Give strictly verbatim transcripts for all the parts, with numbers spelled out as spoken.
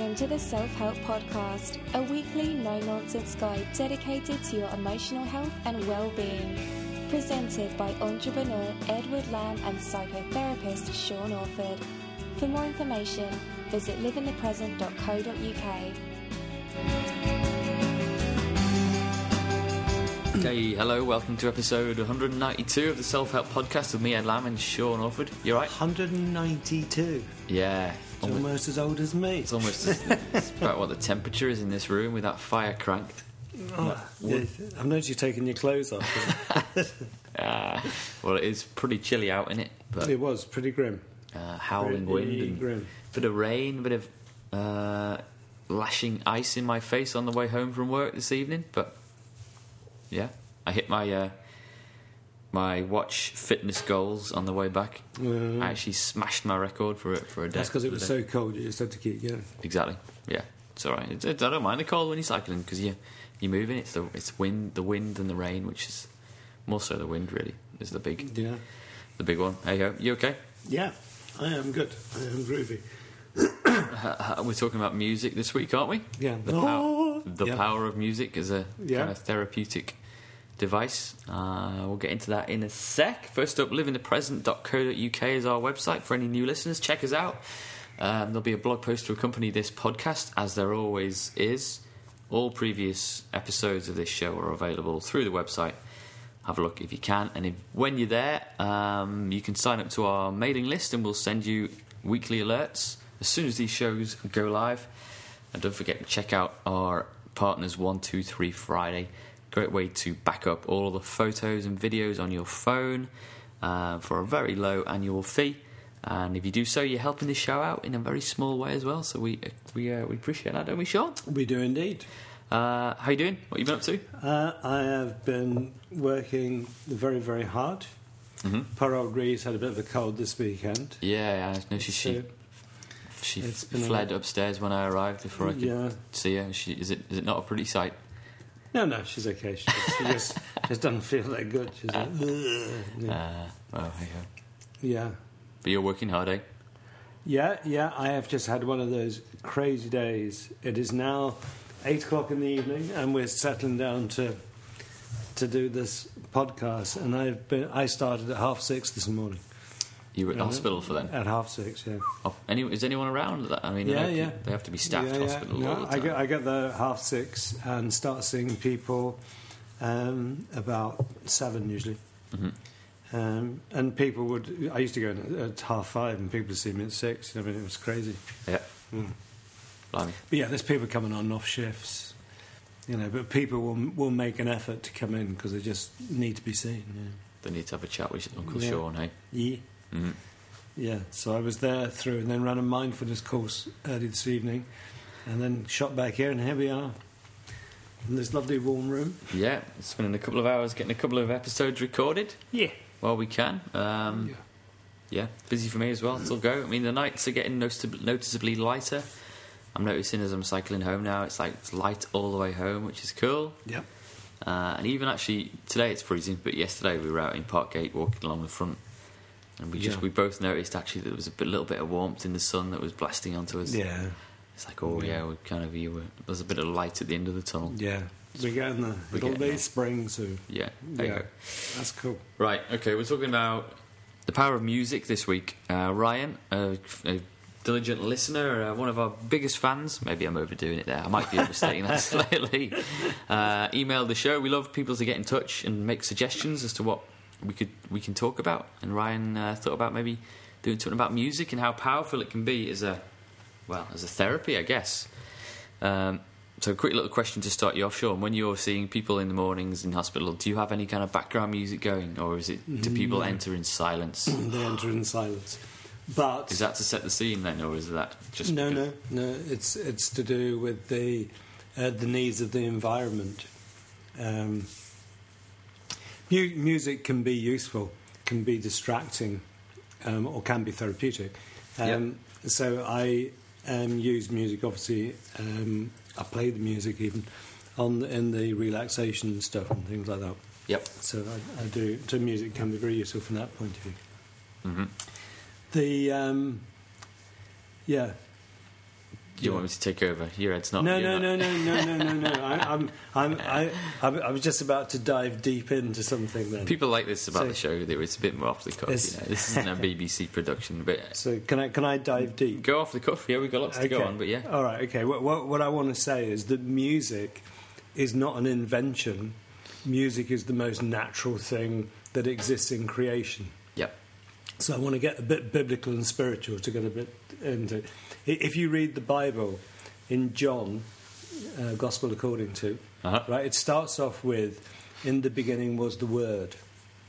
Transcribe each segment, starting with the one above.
Welcome to the Self-Help Podcast, a weekly no-nonsense guide dedicated to your emotional health and well-being. Presented by entrepreneur Edward Lamb and psychotherapist Sean Orford. For more information, visit live in the present dot co dot uk. Okay, hello, welcome to episode one hundred ninety-two of the Self-Help Podcast with me, Ed Lamb, and Sean Orford. You alright? one hundred ninety-two. Yeah. It's almost, almost as old as me. It's almost as, it's about what the temperature is in this room with that fire cranked. Oh, yeah, I've noticed you taking your clothes off. uh, well, it is pretty chilly out, isn't it? But, it was pretty grim. Uh, howling pretty wind and grim. bit of rain, bit of uh, lashing ice in my face on the way home from work this evening. But yeah, I hit my uh, my watch fitness goals on the way back. Uh, I actually smashed my record for it for a day. That's because it was so cold. You just had to keep going. Exactly. Yeah, it's all right. It's, it's, I don't mind the cold when you're cycling because you you're moving. It's the it's wind, the wind and the rain, which is more so the wind. Really, is the big yeah the big one. Hey ho, you okay? Yeah, I am good. I am groovy. We're talking about music this week, aren't we? Yeah. The, pow- the yeah. power of music as a yeah. kind of therapeutic device. Uh, we'll get into that in a sec. First up, live in the present dot co dot uk is our website for any new listeners. Check us out. Um, there'll be a blog post to accompany this podcast, as there always is. All previous episodes of this show are available through the website. Have a look if you can. And if, when you're there, um, you can sign up to our mailing list and we'll send you weekly alerts as soon as these shows go live. And don't forget to check out our partners one two three Friday. Great way to back up all the photos and videos on your phone uh, for a very low annual fee. And if you do so, you're helping the show out in a very small way as well. So we we uh, we appreciate that, don't we, Sean? We do indeed. Uh, how you doing? What you been up to? Uh, I have been working very, very hard. Mm-hmm. Poor old Ree's had a bit of a cold this weekend. Yeah, I know she she, she f- fled a... upstairs when I arrived before I could yeah. see her. She, is it is it not a pretty sight? No, no, she's okay. She just, she just, just doesn't feel that good. She's like, ugh. Yeah. Uh, well, hey ho. Yeah. But you're working hard, eh? Yeah, yeah. I have just had one of those crazy days. It is now eight o'clock in the evening, and we're settling down to to do this podcast. And I've been. I started at half six this morning. You were at the uh, hospital for then? At half six, yeah. Oh, any, is anyone around? That I mean, yeah, I know yeah. They have to be staffed yeah, yeah. hospital No, all the time. I get I get there at half six and start seeing people um, about seven usually. Mm-hmm. Um, and people would. I used to go in at, at half five, and people would see me at six. I mean, it was crazy. Yeah. Mm. Blimey. But yeah, there's people coming on off shifts, you know. But people will will make an effort to come in because they just need to be seen. Yeah. They need to have a chat with Uncle yeah. Sean, hey? Yeah. Mm-hmm. Yeah. So I was there through, and then ran a mindfulness course early this evening, and then shot back here, and here we are in this lovely warm room. Yeah, spending a couple of hours getting a couple of episodes recorded. Yeah. Well, we can. Um, yeah. yeah, busy for me as well. Still go. I mean, the nights are getting noticeably, noticeably lighter. I'm noticing as I'm cycling home now, it's like it's light all the way home, which is cool. Yeah. Uh, and even actually today it's freezing, but yesterday we were out in Parkgate walking along the front, and we just yeah. we both noticed actually that there was a bit, little bit of warmth in the sun that was blasting onto us. Yeah. It's like, oh yeah, we kind of you were, there's a bit of light at the end of the tunnel. Yeah. We're getting there. We're It'll getting be there. spring soon. Yeah. There you Yeah. go. That's cool. Right, okay, we're talking about the power of music this week. Uh, Ryan, a, a diligent listener, uh, one of our biggest fans, maybe I'm overdoing it there, I might be overstating that slightly, uh, emailed the show. We love people to get in touch and make suggestions as to what we could we can talk about. And Ryan uh, thought about maybe doing something about music and how powerful it can be as a, well, as a therapy, I guess. Um So, a quick little question to start you off, Sean. When you're seeing people in the mornings in hospital, do you have any kind of background music going, or is it do people No. enter in silence? They enter in silence. But Is that to set the scene then, or is that just no, because... no, no. It's it's to do with the uh, the needs of the environment. Um, mu- music can be useful, can be distracting, um, or can be therapeutic. Um, Yep. So I um, use music, obviously. Um, I play the music even on the, in the relaxation stuff and things like that. Yep. So I, I do. So music can be very useful from that point of view. Mm-hmm. The um, yeah, You want me to take over? Your head's not. No, you're no, not. no, no, no, no, no, no. I, I'm, I'm, I, I'm, I was just about to dive deep into something. Then People like this about So- the show that it's a bit more off the cuff. It's- You know? This isn't a B B C production, but So can I, can I dive deep? go off the cuff. Yeah, we've got lots to go on, but yeah. All right. Okay. What, what, what I want to say is that music is not an invention. Music is the most natural thing that exists in creation. Yep. So I want to get a bit biblical and spiritual to get a bit into. If you read the Bible in John, uh, Gospel according to, Uh-huh. right, it starts off with, "In the beginning was the Word."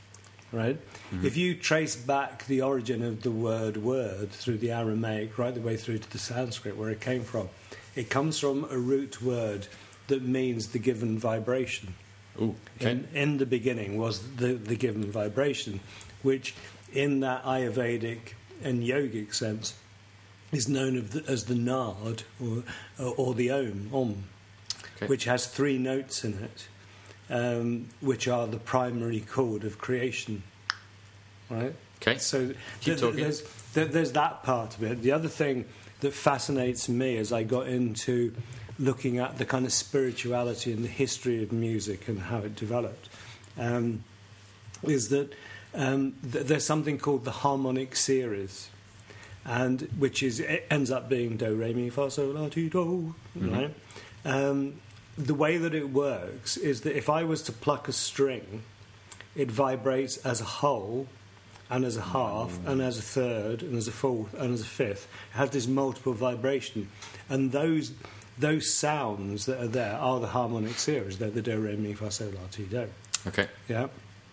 Right. Mm-hmm. If you trace back the origin of the word "word" through the Aramaic, right the way through to the Sanskrit, where it came from, it comes from a root word that means the given vibration. Ooh, okay. In, in the beginning was the, the given vibration, which in that Ayurvedic and yogic sense is known of the, as the Nard or, or the Om, Om Okay. which has three notes in it, um, which are the primary chord of creation. Right? Okay. So Keep th- talking. there's, th- there's that part of it. The other thing that fascinates me as I got into looking at the kind of spirituality and the history of music and how it developed um, is that um, th- there's something called the harmonic series, and which is it ends up being do re mi fa sol la ti do, Mm-hmm. right? Um, the way that it works is that if I was to pluck a string, it vibrates as a whole, and as a half, and as a third, and as a fourth, and as a fifth. It has this multiple vibration, and those those sounds that are there are the harmonic series. They're the do re mi fa sol la ti do. Okay. Yeah.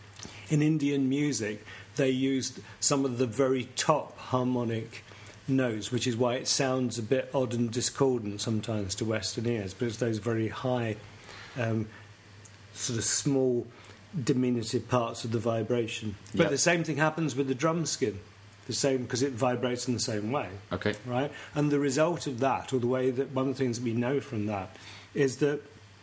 In Indian music, they used some of the very top harmonic notes, which is why it sounds a bit odd and discordant sometimes to Western ears, but it's those very high, um, sort of small, diminutive parts of the vibration. But Yeah. the same thing happens with the drum skin, the same because it vibrates in the same way. Okay. Right? And the result of that, or the way that one of the things we know from that, is that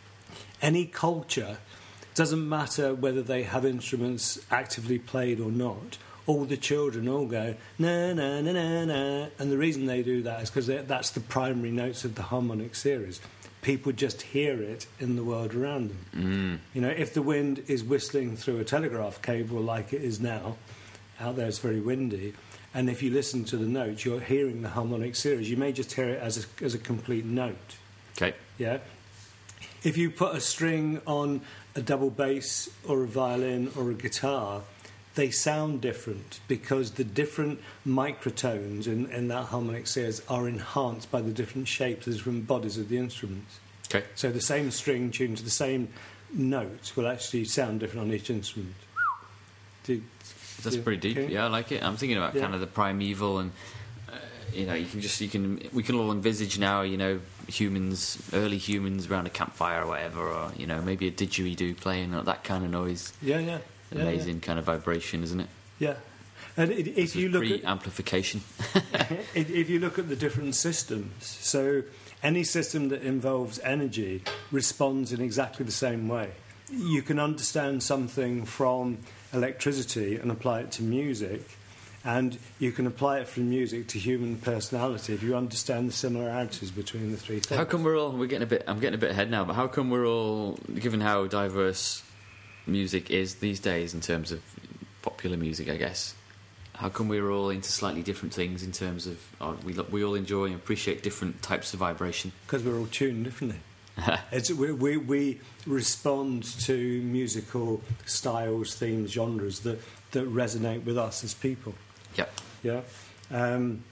any culture, doesn't matter whether they have instruments actively played or not, all the children all go na na na na na, and the reason they do that is because that's the primary notes of the harmonic series. People just hear it in the world around them. Mm. You know, if the wind is whistling through a telegraph cable like it is now, out there it's very windy, and if you listen to the notes, you're hearing the harmonic series. You may just hear it as a, as a complete note. Okay. Yeah. If you put a string on a double bass or a violin or a guitar, they sound different because the different microtones in, in that harmonic series are enhanced by the different shapes, the different bodies of the instruments. Okay. So the same string tuned to the same note will actually sound different on each instrument. Do, That's do- pretty deep. okay? Yeah, I like it. I'm thinking about Yeah. kind of the primeval and. uh, You know, you can just you can we can all envisage now. You know, humans, early humans around a campfire or whatever, or you know, maybe a didgeridoo playing or that kind of noise. Yeah, yeah. yeah, Amazing kind of vibration, isn't it? Yeah. yeah. And it, if you look at pre-amplification. if if you look at the different systems, so any system that involves energy responds in exactly the same way. You can understand something from electricity and apply it to music, and you can apply it from music to human personality if you understand the similarities between the three things. How come we're all we're getting a bit? I'm getting a bit ahead now, but how come we're all, given how diverse music is these days in terms of popular music, I guess? How come we're all into slightly different things in terms of oh, we lo- we all enjoy and appreciate different types of vibration? Because we're all tuned differently. It's, we, we, we respond to musical styles, themes, genres that, that resonate with us as people. Yep. Yeah. Um,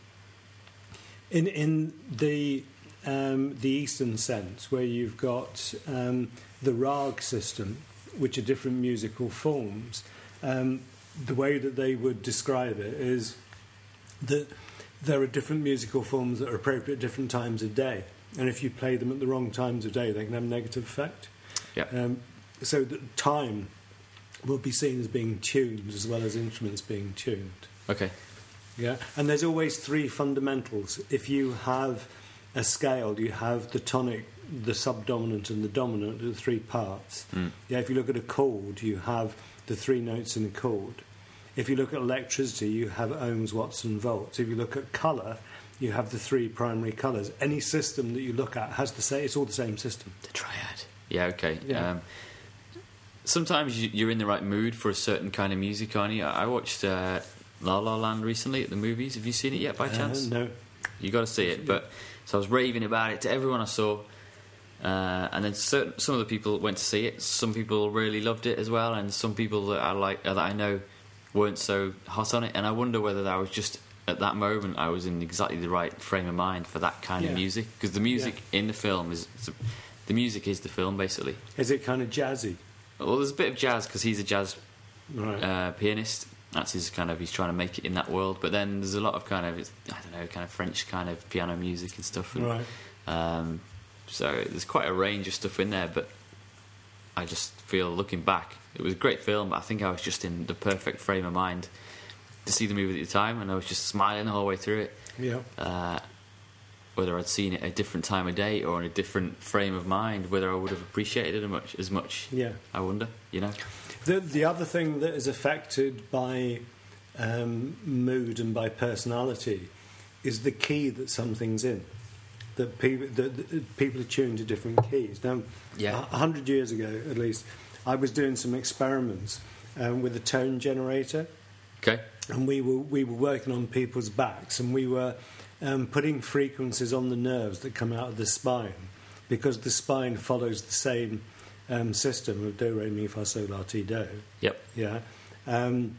in in the um, the Eastern sense, where you've got um, the rag system, which are different musical forms, um, the way that they would describe it is that there are different musical forms that are appropriate at different times of day, and if you play them at the wrong times of day, they can have a negative effect. Yep. Um, so that time will be seen as being tuned as well as instruments being tuned. Okay. Yeah, and there's always three fundamentals. If you have a scale, you have the tonic, the subdominant, and the dominant, the three parts. Mm. Yeah, if you look at a chord, you have the three notes in a chord. If you look at electricity, you have ohms, watts, and volts. If you look at colour, you have the three primary colours. Any system that you look at has the same. It's all the same system. The triad. Yeah. Okay. Yeah. Um, sometimes you, you're in the right mood for a certain kind of music, aren't you? I watched uh, La La Land recently at the movies. Have you seen it yet, by chance? Uh, no. You got to see it. But so I was raving about it to everyone I saw, uh, and then certain, some of the people went to see it. Some people really loved it as well, and some people that I like uh, that I know weren't so hot on it. And I wonder whether that was just at that moment I was in exactly the right frame of mind for that kind Yeah. of music, because the music Yeah. in the film is the music is the film basically. Is it kind of jazzy? Well, there's a bit of jazz because he's a jazz Right. uh, pianist. That's his kind of, he's trying to make it in that world. But then there's a lot of kind of, I don't know, kind of French kind of piano music and stuff. And, Right. Um, so there's quite a range of stuff in there. But I just feel, looking back, it was a great film. But I think I was just in the perfect frame of mind to see the movie at the time, and I was just smiling the whole way through it. Yeah. Uh, whether I'd seen it at a different time of day or in a different frame of mind, whether I would have appreciated it as much, as much. Yeah. I wonder, you know. The the other thing that is affected by um, mood and by personality is the key that something's in. That people that, that people are tuned to different keys. Now, Yeah. a hundred years ago, at least, I was doing some experiments um, with a tone generator, Okay. and we were we were working on people's backs, and we were um, putting frequencies on the nerves that come out of the spine, because the spine follows the same um, system of do, re, mi, fa, sol, la, ti, do. Yep. Yeah. Um,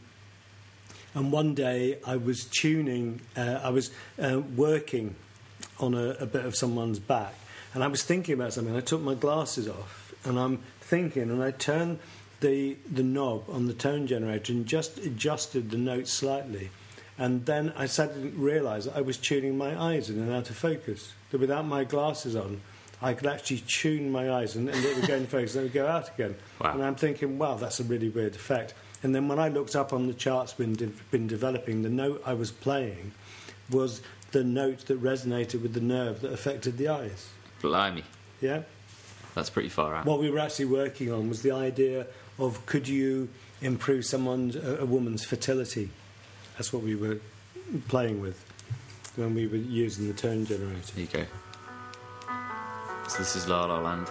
and one day I was tuning, uh, I was uh, working on a, a bit of someone's back, and I was thinking about something. I took my glasses off, and I'm thinking, and I turned the the knob on the tone generator and just adjusted the notes slightly, and then I suddenly realised I was tuning my eyes in and out of focus. That without my glasses on, I could actually tune my eyes, and, and it would go in focus, and it would go out again. Wow. And I'm thinking, wow, that's a really weird effect. And then when I looked up on the charts been de- been developing, the note I was playing was the note that resonated with the nerve that affected the eyes. Blimey. Yeah. That's pretty far out. What we were actually working on was the idea of, could you improve someone's a, a woman's fertility? That's what we were playing with when we were using the tone generator. There you go. So this is La La Land.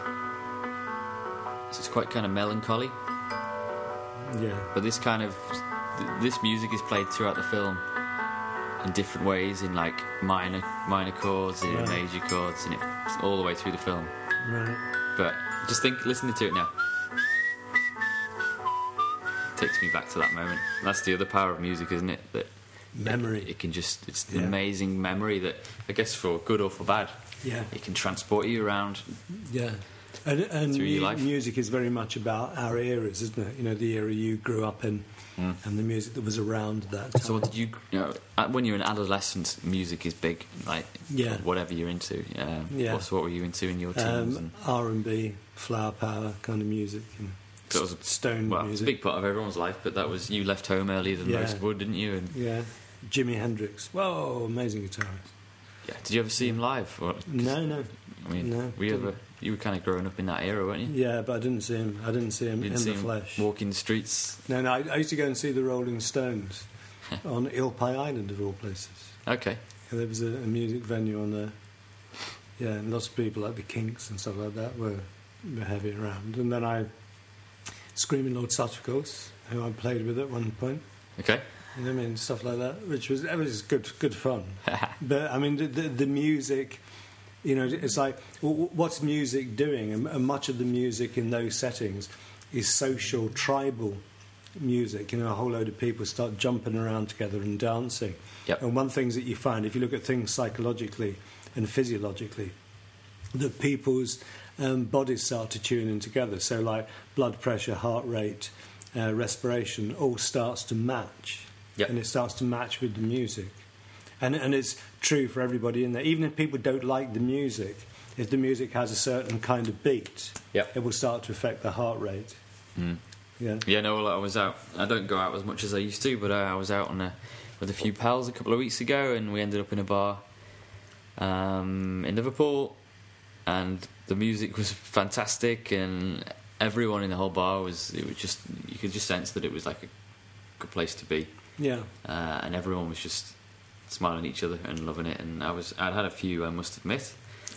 So it's quite kind of melancholy, Yeah. but this kind of th- this music is played throughout the film in different ways, in like minor minor chords, in Right. major chords, and it's all the way through the film. Right. But just think, listening to it now, takes me back to that moment. That's the other power of music, isn't it? That Memory. It, it can just, it's the Yeah. amazing memory that, I guess, for good or for bad, Yeah. it can transport you around. Yeah. And, and Through your mu- life. music is very much about our eras, isn't it? You know, the era you grew up in, Mm. and the music that was around at that time. So what did you, you know, uh, when you're an adolescent, music is big, like Yeah. whatever you're into. Um, Yeah. What's, what were you into in your teens? Um, and, R and B, flower power kind of music, and So it was a- stone well, it's a music. big part of everyone's life, but that was, you left home earlier than Yeah. most would, didn't you? And Yeah, Jimi Hendrix. Whoa, amazing guitarist. yeah, did you ever see him live? Or, No, no. I mean, No, were you didn't. ever? You were kind of growing up in that era, weren't you? Yeah, but I didn't see him. I didn't see him You didn't in see the him flesh. walking the streets. No, no. I, I used to go and see the Rolling Stones on Ilpie Island, of all places. Okay. And there was a, a music venue on there. Yeah, and lots of people like the Kinks and stuff like that were, were heavy around. And then I, Screaming Lord Sutch, of course, who I played with at one point. Okay. You know what I mean? Stuff like that, which was it was good, good fun. But I mean, the, the, the music, you know, it's like, w- what's music doing? And, and much of the music in those settings is social, tribal music. You know, a whole load of people start jumping around together and dancing. Yep. And one thing that you find, if you look at things psychologically and physiologically, that people's um, bodies start to tune in together. So, like blood pressure, heart rate, uh, respiration, all starts to match. Yep. And it starts to match with the music. And, and it's true for everybody in there. Even if people don't like the music, if the music has a certain kind of beat, Yep. it will start to affect the heart rate. Mm. Yeah. Yeah, no, well, I was out. I don't go out as much as I used to, but uh, I was out on a, with a few pals a couple of weeks ago, and we ended up in a bar um, in Liverpool, and the music was fantastic, and everyone in the whole bar was. It was just, you could just sense that it was like a good place to be, Yeah. uh, and everyone was just smiling at each other and loving it. And I was, I'd had a few, I must admit.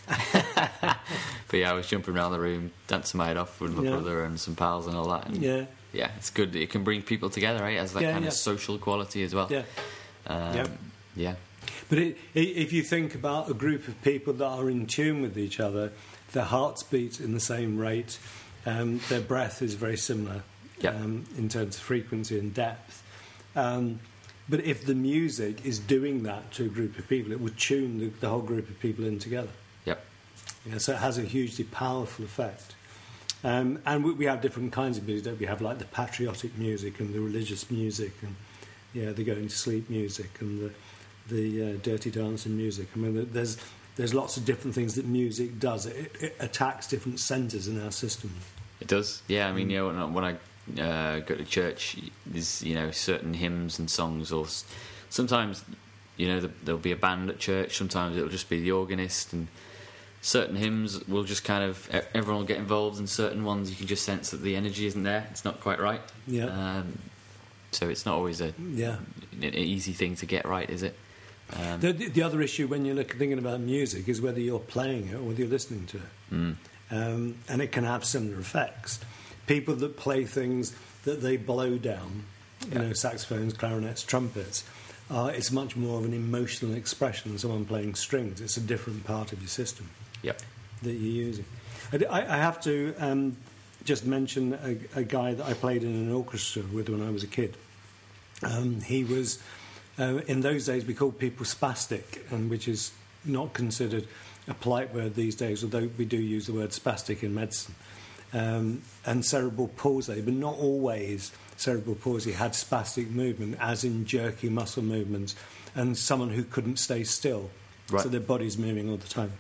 But yeah, I was jumping around the room, dancing my head off with my yeah. brother and some pals and all that. And yeah, yeah, it's good. It can bring people together, right? It has that Yeah, kind yeah. of social quality as well. yeah. Um, Yeah. yeah. But it, i if you think about a group of people that are in tune with each other, their hearts beat in the same rate, um, their breath is very similar Yep. um, in terms of frequency and depth. Um, but if the music is doing that to a group of people, it would tune the, the whole group of people in together. Yep. Yeah, so it has a hugely powerful effect. Um, and we, we have different kinds of music, don't we? We have like the patriotic music and the religious music and yeah, the going to sleep music and the the uh, dirty dancing music. I mean, there's there's lots of different things that music does. It, it attacks different centres in our system. It does. Yeah, I mean, yeah, when I, when I uh, go to church, there's, you know, certain hymns and songs, or s- sometimes, you know, the, there'll be a band at church, sometimes it'll just be the organist, and certain hymns will just kind of, e- everyone will get involved, and certain ones you can just sense that the energy isn't there, it's not quite right. Yeah. Um, so it's not always a, Yeah. an easy thing to get right, is it? Um, The, the other issue when you're look, thinking about music is whether you're playing it or whether you're listening to it. mm, Um, and it can have similar effects. People that play things that they blow down, you Yeah. know, saxophones, clarinets, trumpets, uh, it's much more of an emotional expression than someone playing strings. It's a different part of your system yep. that you're using. I, I- I have to um, just mention a, a guy that I played in an orchestra with when I was a kid. Um, he was, uh, in those days, we called people spastic, and which is not considered a polite word these days, although we do use the word spastic in medicine. Um, and cerebral palsy, but not always cerebral palsy had spastic movement, as in jerky muscle movements, and someone who couldn't stay still, Right. so their body's moving all the time.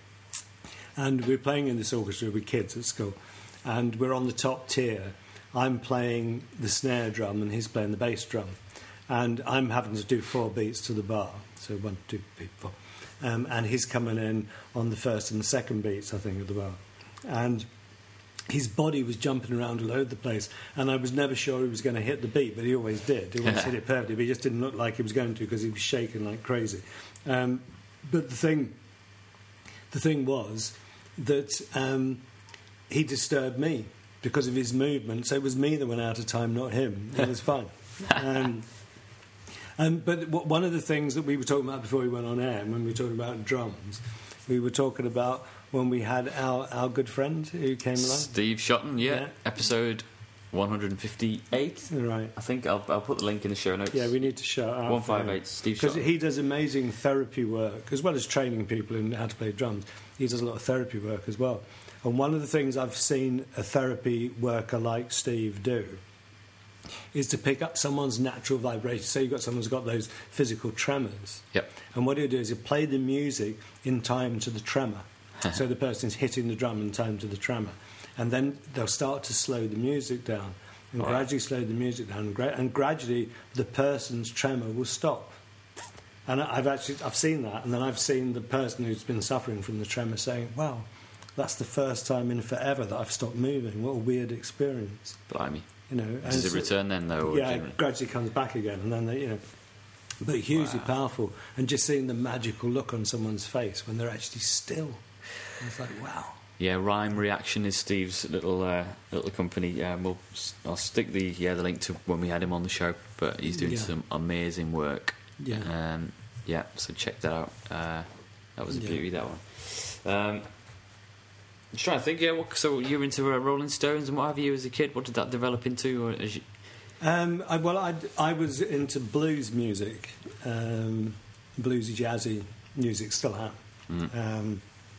And we're playing in this orchestra with kids at school, and we're on the top tier. I'm playing the snare drum, and he's playing the bass drum, and I'm having to do four beats to the bar, so one, two, three, four. Um, and he's coming in on the first and the second beats, I think, of the bar. And his body was jumping around all over the place, and I was never sure he was going to hit the beat, but he always did. He always hit it perfectly, but he just didn't look like he was going to because he was shaking like crazy. Um, but the thing, the thing was that um, he disturbed me because of his movement, so it was me that went out of time, not him. It was fine. Um, and, but w- one of the things that we were talking about before we went on air, when we were talking about drums, we were talking about when we had our, our good friend who came along. Steve Shotton, yeah, Yeah. episode one hundred fifty-eight. Right. I think I'll, I'll put the link in the show notes. Yeah, we need to shout out. one fifty-eight, Steve Because Shotton. he does amazing therapy work, as well as training people in how to play drums. He does a lot of therapy work as well. And one of the things I've seen a therapy worker like Steve do is to pick up someone's natural vibration. Say you've got someone who's got those physical tremors. Yep. And what he'll do is he'll play the music in time to the tremor. So the person's hitting the drum in time to the tremor. And then they'll start to slow the music down and Wow. gradually slow the music down. And, gra- and gradually the person's tremor will stop. And I- I've actually I've seen that. And then I've seen the person who's been suffering from the tremor saying, wow, that's the first time in forever that I've stopped moving. What a weird experience. Blimey. You know, and Does it so- return then, though? Or yeah, do you- it gradually comes back again, and then they, you know, but hugely Wow. powerful. And just seeing the magical look on someone's face when they're actually still, it's like wow. Yeah, Rhyme Reaction is Steve's little uh, little company. Um, we'll, I'll stick the yeah the link to when we had him on the show. But he's doing Yeah. some amazing work. Yeah. Um, yeah. So check that out. Uh, that was a Yeah. beauty. That one. Um, just trying to think. Yeah. What, so you were into uh, Rolling Stones and what have you as a kid? What did that develop into? Or as you, Um, I, well, I, I was into blues music, um, bluesy, jazzy music, still am. Mm. Um,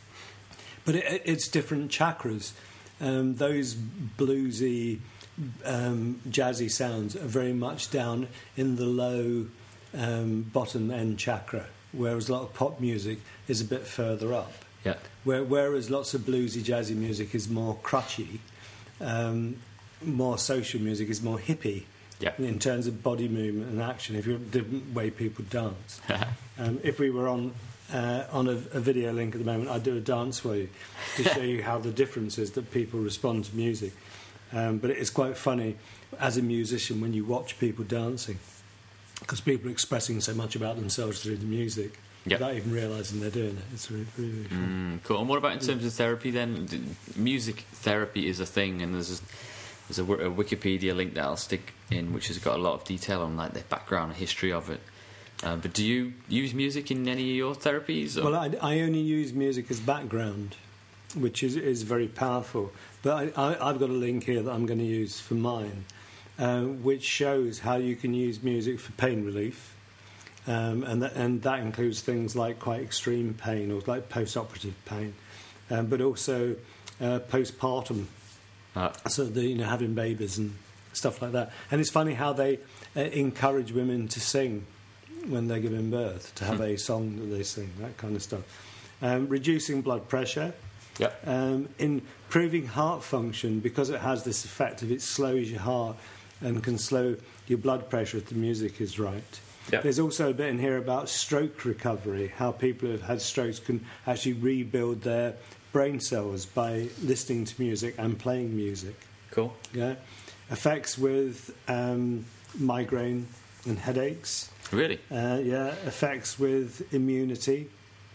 but it, it's different chakras. Um, those bluesy, um, jazzy sounds are very much down in the low um, bottom end chakra, whereas a lot of pop music is a bit further up. yeah. Where, whereas lots of bluesy, jazzy music is more crutchy, um, more social music is more hippie. Yeah. In terms of body movement and action, if you're the way people dance. um, if we were on uh, on a, a video link at the moment, I'd do a dance for you to show you how the difference is that people respond to music. Um, but it is quite funny as a musician when you watch people dancing. because people are expressing so much about themselves through the music Yep. without even realising they're doing it. It's really, really, really fun. Mm, cool. And what about in terms of therapy then? D- Music therapy is a thing, and there's a, there's a, w- a Wikipedia link that I'll stick in, which has got a lot of detail on like the background and history of it. Um, but do you use music in any of your therapies? Or? Well, I, I only use music as background, which is, is very powerful. But I, I, I've got a link here that I'm going to use for mine, uh, which shows how you can use music for pain relief. Um, and, that, and that includes things like quite extreme pain or like post-operative pain, um, but also uh, postpartum, Uh, so the, you know, having babies and stuff like that. And it's funny how they uh, encourage women to sing when they're giving birth, to have a song that they sing, that kind of stuff. Um, reducing blood pressure, yep. um, improving heart function, because it has this effect of it slows your heart and can slow your blood pressure if the music is right. Yep. There's also a bit in here about stroke recovery, how people who have had strokes can actually rebuild their brain cells by listening to music and playing music. Cool. Yeah, effects with um, migraine and headaches. Really? Uh, yeah, effects with immunity,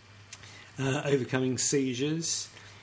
uh, overcoming seizures,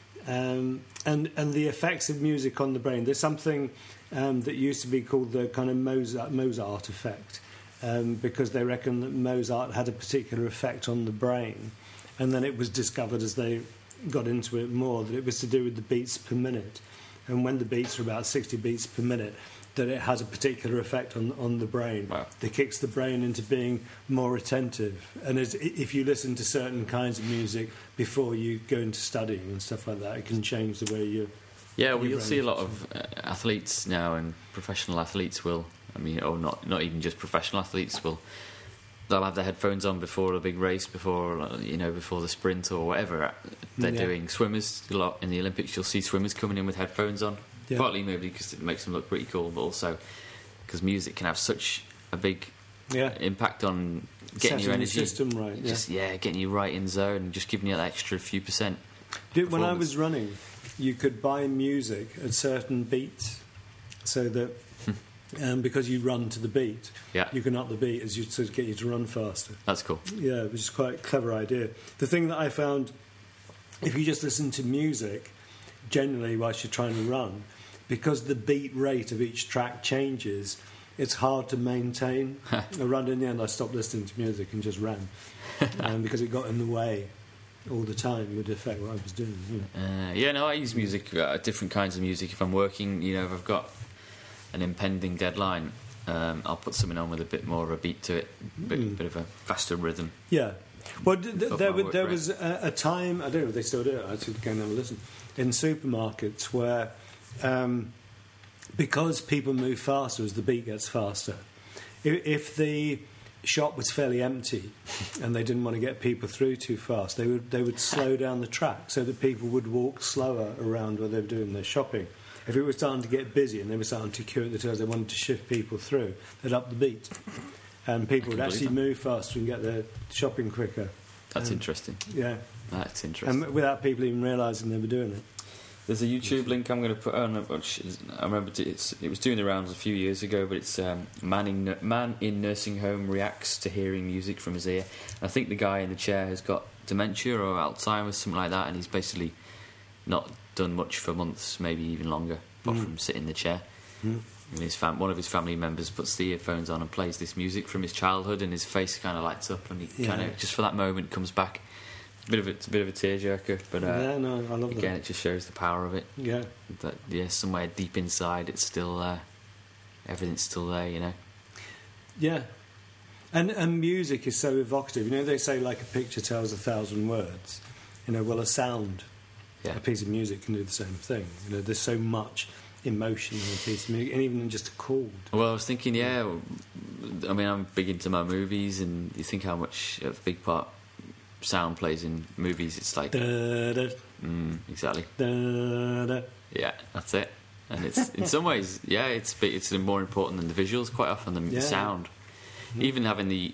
um, and and the effects of music on the brain. There's something um, that used to be called the kind of Mozart Mozart effect, um, because they reckon that Mozart had a particular effect on the brain, and then it was discovered as they got into it more that it was to do with the beats per minute, and when the beats are about sixty beats per minute, that it has a particular effect on on the brain. Wow. That kicks the brain into being more attentive. And as, if you listen to certain kinds of music before you go into studying and stuff like that, it can change the way you. Yeah, well, your you'll brain see a lot functions. of uh, athletes now, and professional athletes will. I mean, or not not even just professional athletes will. They'll have their headphones on before a big race, before you know, before the sprint or whatever they're Yeah. doing. Swimmers, a lot in the Olympics, you'll see swimmers coming in with headphones on. Yeah. Partly maybe because it makes them look pretty cool, but also because music can have such a big Yeah. impact on getting Setting your the energy. system right. Yeah. Just yeah, getting you right in zone and just giving you that extra few percent. Did, when I performance. was running, you could buy music at certain beats, so that um, because you run to the beat, Yeah. you can up the beat as you to get you to run faster. That's cool. Yeah, which is quite a clever idea. The thing that I found, if you just listen to music, generally whilst you're trying to run, because the beat rate of each track changes, it's hard to maintain a run. In the end, I stopped listening to music and just ran, um, because it got in the way all the time. It would affect what I was doing. You know. Uh, yeah, no, I use music, uh, different kinds of music. If I'm working, you know, if I've got an impending deadline, um, I'll put something on with a bit more of a beat to it, a bit, Mm. bit of a faster rhythm. Yeah. Well, d- th- Up there, my w- work there rate. was a, a time, I don't know if they still do it, I should go and have a listen, in supermarkets where, um, because people move faster as the beat gets faster, if, if the shop was fairly empty and they didn't want to get people through too fast, they would, they would slow down the track so that people would walk slower around where they were doing their shopping. If it was starting to get busy and they were starting to queue at the tills, they wanted to shift people through, they'd up the beat. And people would can actually believe move faster and get their shopping quicker. That's Um, interesting. Yeah, That's interesting. and without people even realising they were doing it. There's a YouTube link I'm going to put on, which is, I remember it, it's, it was doing the rounds a few years ago, but it's um, man, in, man in nursing home reacts to hearing music from his ear. I think the guy in the chair has got dementia or Alzheimer's, something like that, and he's basically not done much for months, maybe even longer, apart Mm. from sitting in the chair. Mm. And his fam- one of his family members puts the earphones on and plays this music from his childhood, and his face kind of lights up, and he Yeah. kind of just for that moment comes back. A bit of a, it's a bit of a tearjerker, but uh, yeah, no, I love again, that. it just shows the power of it. Yeah, That yeah, somewhere deep inside, it's still uh, everything's still there, you know. yeah. And and music is so evocative. You know, they say like a picture tells a thousand words. You know, well, a sound, Yeah. a piece of music can do the same thing. You know, there's so much emotion in a piece of music, and even in just a chord. Well, I was thinking, yeah. I mean, I'm big into my movies, and you think how much a big part sound plays in movies. It's like, Da, da, mm, exactly. da, da. Yeah, that's it. And it's in some ways, yeah, it's big- it's more important than the visuals quite often than Yeah. the sound. Even having the,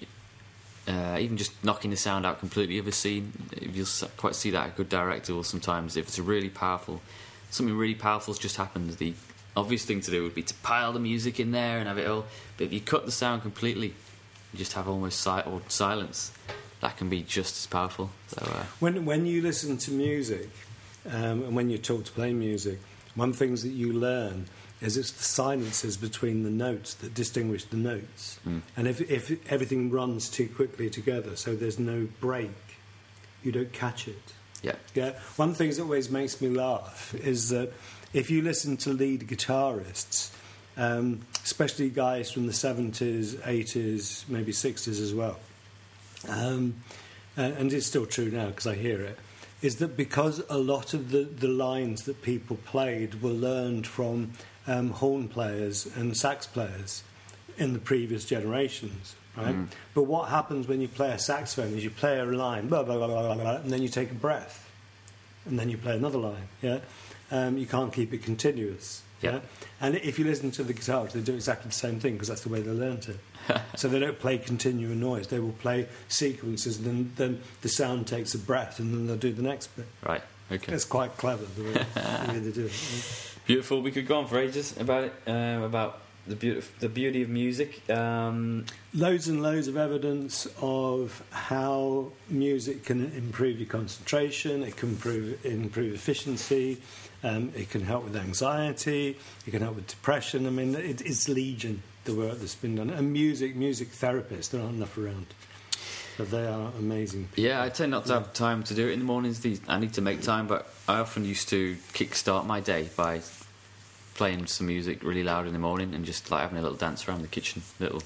uh, even just knocking the sound out completely of a scene, you'll s- quite see that a good director will sometimes, if it's a really powerful, something really powerful's just happened, the obvious thing to do would be to pile the music in there and have it all. But if you cut the sound completely, You just have almost si- or silence. That can be just as powerful. So, uh, when when you listen to music, um, and when you're taught to play music, one of the things that you learn is it's the silences between the notes that distinguish the notes. Mm. And if if everything runs too quickly together, so there's no break, you don't catch it. yeah. Yeah. One of the things that always makes me laugh is that if you listen to lead guitarists, um, especially guys from the seventies, eighties, maybe sixties as well, um, and, and it's still true now because I hear it, is that because a lot of the, the lines that people played were learned from um, horn players and sax players in the previous generations, right? Mm. But what happens when you play a saxophone is you play a line, blah, blah, blah, blah, blah, and then you take a breath, and then you play another line, yeah? Um, you can't keep it continuous, yeah? yeah? And if you listen to the guitars, they do exactly the same thing because that's the way they learned it. So they don't play continuous noise. They will play sequences, and then, then the sound takes a breath, and then they'll do the next bit. Right, okay. It's quite clever the way, the way they do it. Yeah. Beautiful. We could go on for ages about it, um, about the beauty, the beauty of music. Um, loads and loads of evidence of how music can improve your concentration, it can improve, improve efficiency, um, it can help with anxiety, it can help with depression. I mean, it, it's legion, the work that's been done. And music, music therapists, there aren't enough around. But they are amazing people. Yeah, I tend not to have time to do it in the mornings. These I need to make time, but I often used to kickstart my day by playing some music really loud in the morning and just like having a little dance around the kitchen. Little,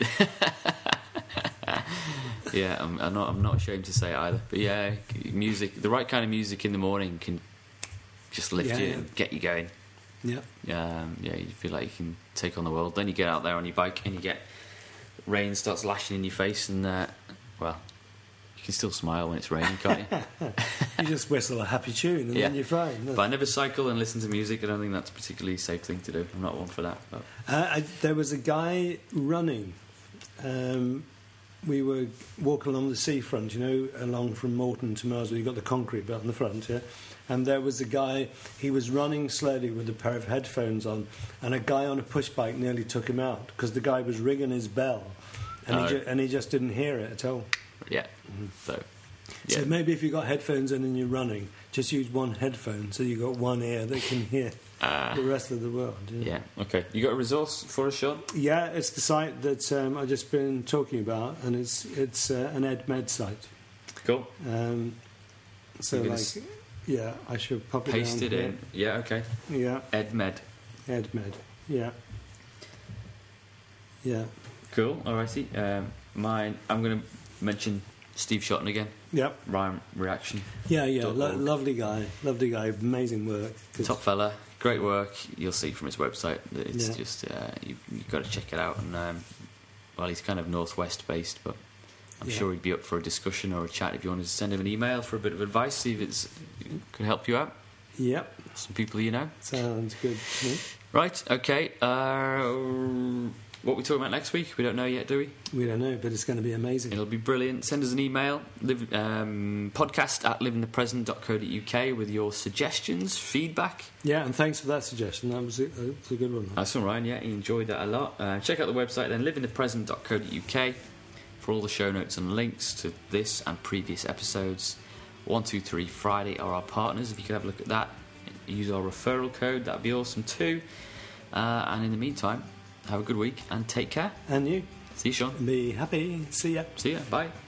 yeah, I'm, I'm not. I'm not ashamed to say it either. But yeah, music, the right kind of music in the morning can just lift yeah, you yeah. and get you going. Yeah, um, yeah, you feel like you can take on the world. Then you get out there on your bike and you get rain starts lashing in your face, and uh, well, you can still smile when it's raining, can't you? You just whistle a happy tune and yeah. then you're fine. But I never cycle and listen to music. I don't think that's a particularly safe thing to do. I'm not one for that. But. Uh, I, there was a guy running. Um, we were walking along the seafront, you know, along from Moreton to Mersey. You've got the concrete bit on the front, yeah? And there was a guy, he was running slowly with a pair of headphones on, and a guy on a push bike nearly took him out because the guy was ringing his bell, and, oh. he, ju- and he just didn't hear it at all. Yeah. Mm-hmm. So, yeah. So maybe if you've got headphones in and you're running, just use one headphone so you've got one ear that can hear uh, the rest of the world. Yeah. yeah, okay. You got a resource for us, Sean? Yeah, it's the site that um, I've just been talking about, and it's it's uh, an EdMed site. Cool. Um, so, like, s- yeah, I should pop it down paste it here. in. Yeah, okay. Yeah. EdMed. EdMed, yeah. Yeah. Cool, alrighty. Um, mine, I'm going to mention Steve Shotton again. Yep. Rhyme Reaction. Yeah, yeah, Lo- lovely guy, lovely guy, amazing work. Top fella, great work. You'll see from his website that it's Yeah. just, uh, you, you've got to check it out. And um, well, he's kind of northwest based, but I'm Yeah. sure he'd be up for a discussion or a chat if you wanted to send him an email for a bit of advice, see if it's it could help you out. Yep. Some people you know. Sounds good to me. Right, okay. Uh, what are we talking about next week? We don't know yet, do we? We don't know, but it's going to be amazing. It'll be brilliant. Send us an email, live, um, podcast at live in the present dot co dot uk with your suggestions, feedback. Yeah, and thanks for that suggestion. That was a, that's a good one. That's all right, yeah, he enjoyed that a lot. Uh, check out the website then, live in the present dot co dot uk for all the show notes and links to this and previous episodes. one two three Friday are our partners. If you could have a look at that, use our referral code, that'd be awesome too. Uh, and in the meantime, have a good week and take care. And you. See you, Sean. Be happy. See ya. See ya. Bye.